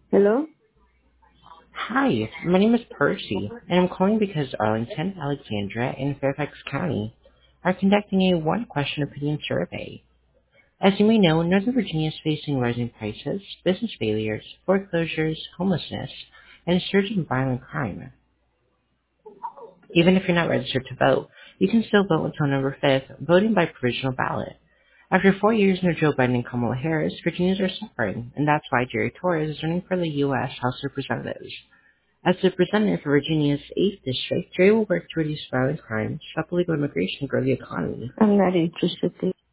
Hello? Hi, my name is Percy, and I'm calling because Arlington, Alexandria, and Fairfax County are conducting a one-question opinion survey. As you may know, Northern Virginia is facing rising prices, business failures, foreclosures, homelessness, and a surge in violent crime. Even if you're not registered to vote, you can still vote until November 5th, voting by provisional ballot. After 4 years under Joe Biden and Kamala Harris, Virginians are suffering, and that's why Jerry Torres is running for the U.S. House of Representatives. As the representative for Virginia's 8th District, Jerry will work to reduce violent crime, stop illegal immigration, and grow the economy. I'm not interested.